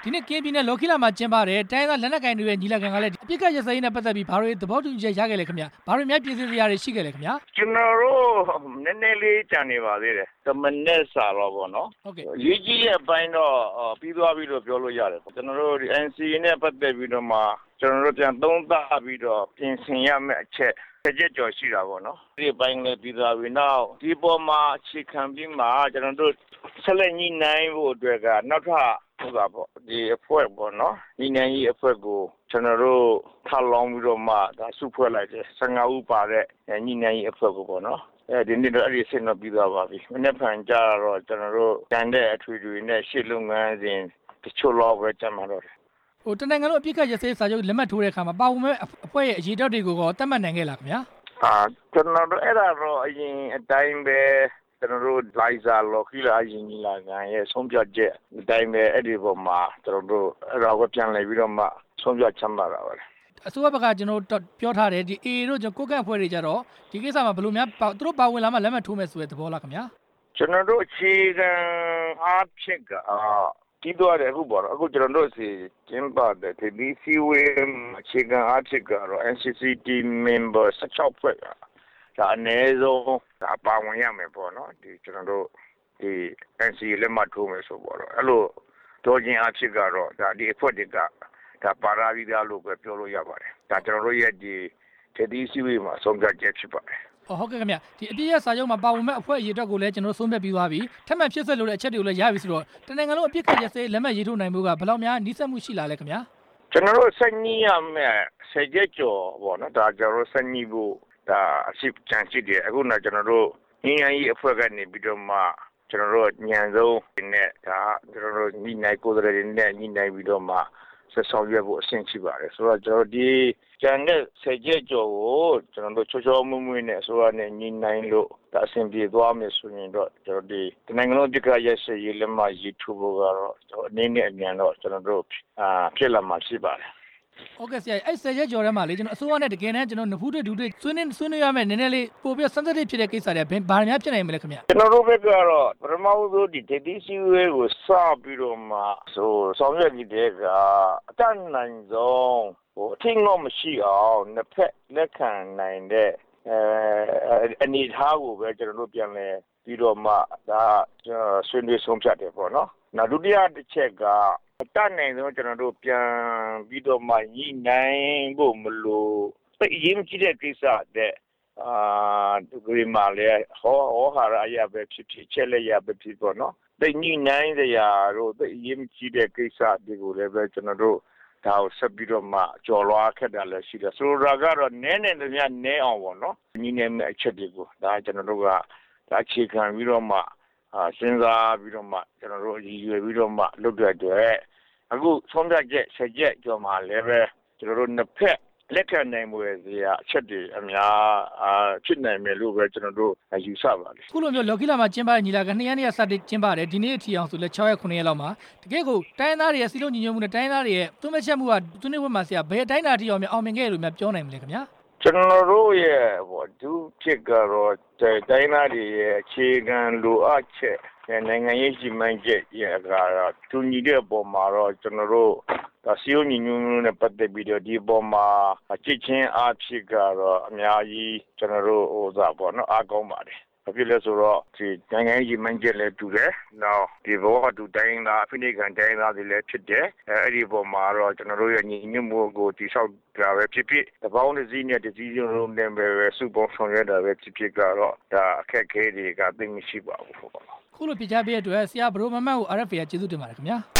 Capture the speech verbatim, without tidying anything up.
ဒီနေ့ကင်းပြည်နယ်လော်ခီလာမှာကျင်းပတဲ့တိုင်းသားလက်နက်ကိုင်တွေရဲ့ညီလာခံကလည်းအပြစ်ကရစရေးနဲ့ပတ်သက်ပြီးဘာတွေသဘောတူညီချက်ရခဲ့လဲခင်ဗျဘာတွေများပြင်ဆင်စရာတွေရှိခဲ့လဲခင်ဗျကျွန်တော်တို့နည်းနည်းလေးကြံနေပါသေးတယ်တမနဲ့စာတော့ပေါ့နော်ဟုတ်ကဲ့ရေးကြီးတဲ့အပိုင်းတော့ပြီးသွားပြီလို့ပြောလို့ရတယ်ကျွန်တော်တို့ N C A နဲ့ပတ်သက်ပြီးတော့မှကျွန်တော်တို့ပြန်သုံးသပ်ပြီးတော့ပြင်ဆင်ရမယ့်အချက်တစ်ချက်ကျော်ရှိတာပေါ့နော်ဒီပိုင်းလည်းပြီးသွားပြီနောက်ဒီပေါ်မှာအခြေခံပြီးမှကျွန်တော်တို့ဆက်လက်ညှိနှိုင်းဖို့အတွက်ကနောက်ထပ်ဟုတ်ပါပေါ့ဒီအဖွဲ့ပေါ့နော်ညှိနှိုင်းရေးအဖွဲ့ကိုကျွန်တော်တို့ထပ်လောင်းပြီးတော့မှဒါစုဖွဲ့လိုက်တယ်ဆယ်ငါးဦးပါတဲ့ညှိနှိုင်းရေးအဖွဲ့ကိုပေါ့နော်အဲဒီနေ့တော့အဲ့ဒီဆင်းတော့ပြီးသွားပါပြီမနေ့ဖန်ကြတော့ကျွန်တော်တို့တန်တဲ့အထွေထွေနဲ့ရှေ့လုပ်ငန်းစဉ်တချို့လောက်ပဲကြမှာတော့ဟိုတနင်္ဂနွေအပြစ်ခတ်ရစေးစာချုပ်လက်မှတ်ထိုးတဲ့အခါမှာပါဝင်မဲ့အဖွဲ့ရဲ့အရေးတောက်တွေကိုတော့တတ်မှတ်နိုင်ခဲ့လားခင်ဗျာအာကျွန်တော်တို့အဲ့ဒါတော့အရင်အတိုင်းပဲကျွန်တော်တို့လိုက်စာလော်ခီလာယင်းကြီးလာကန်ရဲ့ဆုံးဖြတ်ချက်အတိုင်းပဲအဲ့ဒီပုံမှာကျွန်တော်တို့အဲ့ဒါကိုပြန်လည်ပြီးတော့မှဆုံးဖြတ်ချမ်းသာတာပါလေအစိုးရဘက်ကကျွန်တော်တို့ပြောထားတယ်ဒီ A တို့ကျွန်တော်ကိုကန့်အဖွဲ့တွေကြတော့ဒီကိစ္စမှာဘယ်လိုများသူတို့ပါဝင်လာမှလက်မှတ်ထိုးမယ်ဆိုတဲ့သဘောလားခင်ဗျာကျွန်တော်တို့အခြေခံအားဖြင့်ကဒီတော့အခုပေါ့နော်အခုကျွန်တော်တို့စီကျင်းပတဲ့ဒီ C W အခြေခံအားဖြင့်ကတော့ N C C T member สิบหกဖွဲ့ကဒါအနည်းဆုံးဒါပါဝင်ရမယ်ပေါ့နော်ဒီကျွန်တော်တို့ဒီ N C A လက်မှတ်ထိုးမယ်ဆိုပေါ့တော့အဲ့လိုတော်ချင်းအားဖြင့်ကတော့ဒါဒီအဖွဲ့တွေကဒါပါရာပြီးသားလို့ပဲပြောလို့ရပါတယ်ဒါကျွန်တော်တို့ရဲ့ဒီဒီ C W မှာဆုံးဖြတ်ချက်ဖြစ်ပါတယ်ဟုတ်ကဲ့ခင်ဗျဒီအပြည့်ရစာချုပ်မှာပါဝင်မဲ့အဖွဲ့အရေးအတွက်ကိုလည်းကျွန်တော်ဆုံးဖြတ်ပြီးသွားပြီထပ်မံဖြစ်ဆက်လို့တဲ့အချက်တွေကိုလည်းရပြီဆိုတော့တနင်္ဂနွေလုံးအပြည့်ခက်ရစေးလက်မှတ်ရေးထိုးနိုင်မှုကဘယ်လောက်များနှိစက်မှုရှိလာလဲခင်ဗျာကျွန်တော်တို့စညီရမယ်ဆယ်ချက်ကျော်ပေါ့နော်ဒါကျွန်တော်တို့စညီဖို့ဒါအရှိချန်ရှိတယ်အခုနောက်ကျွန်တော်တို့ညီညာကြီးအဖွဲ့ကနေပြီးတော့မှကျွန်တော်တို့ညံဆုံးနဲ့ဒါကျွန်တော်တို့ညီနိုင်ကိုယ်တိုင်နဲ့ညီနိုင်ပြီးတော့မှဆက်ဆောင်ရွက်ဖို့အဆင့်ရှိပါတယ်ဆိုတော့ကျွန်တော်ဒီကျန်တဲ့ဆယ်ချက်ကျော်ကိုကျွန်တော်တို့ချောချောမွေ့မွေ့နဲ့အစိုးရနဲ့ညီနိုင်လို့ဒါအဆင်ပြေသွားမယ်ဆိုရင်တော့ကျွန်တော်ဒီတနိုင်ငံလုံးပြည်ကရက်စရေးလက်မှတ်ရေးထိုးဖို့ကတော့ကျွန်တော်အနေနဲ့အမြန်တော့ကျွန်တော်တို့အာဖြစ်လာမှာရှိပါတယ်ဟုတ်ကဲ့ဆရာအဲ့ဆယ်ချက်ကျော်ထဲမှာလေကျွန်တော်အစိုးရနဲ့တကယ်တမ်းကျွန်တော်နဖူးတွေဒူးတွေဆွေးနွေးဆွေးနွေးရမယ်နည်းနည်းလေးပို့ပြီး sensitive ဖြစ်တဲ့ကိစ္စတွေဘာများဖြစ်နိုင်မလဲခင်ဗျကျွန်တော်တို့ဘက်ကတော့ပထမဆုံးဒီဒေသစီဝဲကိုစပြီးတော့မှဆိုဆောင်ရွက်နေတဲ့ကအတန်းနိုင်ဆုံးဟိုအထင်တော့မရှိအောင်နှစ်ဖက်လက်ခံနိုင်တဲ့အဲအနေထားကိုပဲကျွန်တော်တို့ပြန်လဲပြီးတော့မှဒါဆွေးနွေးဆုံးဖြတ်တယ်ပေါ့နော်နောက်ဒုတိယတစ်ချက်ကအတတ်နိုင်ဆုံးကျွန်တော်တို့ပြန်ပြီးတော့မှညှိနှိုင်းဖို့မလို့သိအရေးကြီးတဲ့ကိစ္စတဲ့အာဒီကိမှာလေဟောဟောဟာရအရာပဲဖြစ်ဖြစ်ချက်လက်ရပဲဖြစ်ပေါ့နော်သိညှိနှိုင်းစရာတို့သိအရေးကြီးတဲ့ကိစ္စတွေကိုလည်းပဲကျွန်တော်တို့ဒါကိုဆက်ပြီးတော့မှကြော်လွားခဲ့တာလည်းရှိတယ်ဆိုတော့ကတော့နည်းနည်းတည်းနည်းအောင်ပေါ့နော်ညီနေမဲ့အချက်တွေကိုဒါကျွန်တော်တို့ကဒါအခြေခံပြီးတော့မှအာစဉ်းစားပြီးတော့မှကျွန်တော်တို့ရည်ရွယ်ပြီးတော့မှလုပ်တဲ့အတွက်အခုဆုံးဖြတ်ချက်ဆက်ချက်ကြော်မှာလည်းပဲကျွန်တော်တို့နှစ်ဖက်လက်ခံနိုင်မှုရဲ့ဇာအချက်တွေအများအာဖြစ်နိုင်မယ်လို့ပဲကျွန်တော်တို့ယူဆပါတယ်ခုလိုမျိုးလော်ကီလာမှာကျင်းပတဲ့ညီလာခံနှစ်ရက်နေ့ကစတင်ကျင်းပတယ်ဒီနေ့အထိအောင်ဆိုလဲ၆ရက်ခုနှစ်ရက်လောက်မှာတကယ်ကိုတိုင်းသားတွေရဲ့စီလုံးညီညွတ်မှုနဲ့တိုင်းသားတွေရဲ့သွေးမချက်မှုကသူနေဘက်မှာဆရာဘယ်တိုင်းသားတိအောင်အောင်မြင်ခဲ့လို့များပြောနိုင်မလဲခင်ဗျာကျွန်တော်တို့ရဲ့ဟိုဒုဖြစ်ကတော့တိုင်းသားတွေရဲ့အခြေခံလိုအပ်ချက်နိုင်ငံရေးစီမံချက်ရဲ့ကတော့တူညီတဲ့ပုံမှာတော့ကျွန်တော်တို့ဒါစီယိုညီညွတ်မှုနဲ့ပတ်သက်ပြီးတော့ဒီပုံမှာအချစ်ချင်းအားဖြင့်ကတော့အများကြီးကျွန်တော်တို့ဟိုသာပေါ့နော်အားကောင်းပါတယ်ဘာဖြစ်လဲဆိုတော့ဒီနိုင်ငံရေးမှန်ချက်လည်းတူတယ်။နောက်ဒီဘောကတူတိုင်းသားအဖိနိကန်တိုင်းသားတွေလည်းဖြစ်တယ်။အဲအဲ့ဒီပုံမှာတော့ကျွန်တော်တို့ရဲ့ညီညွတ်မှုကိုတိဆောက်တာပဲဖြစ်ဖြစ်တပေါင်းတစ်စီးနဲ့တစ်စီးလုံးနဲ့ပဲစုပေါင်းဆောင်ရွက်တာပဲဖြစ်ဖြစ်ကတော့ဒါအခက်အခဲတွေကသိမရှိပါဘူးခုလိုပြချပေးတဲ့အတွက်ဆရာဘရိုမမတ်ကို R F A ကကျေးဇူးတင်ပါတယ်ခင်ဗျာ